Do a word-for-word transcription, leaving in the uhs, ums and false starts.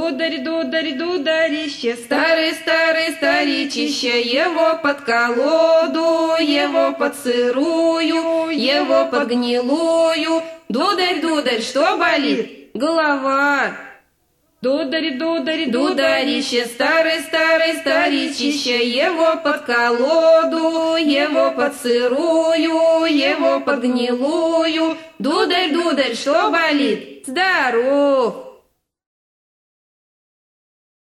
Дударь, дударь, дударище, старый-старый старичище, его под колоду, его под сырую, его под гнилую. Дударь, дударь, что болит? Голова. Дударь, дударь, дударище, старый-старый старичище, его под колоду, его под сырую, его под гнилую. Дударь, дударь, что болит? Здоров.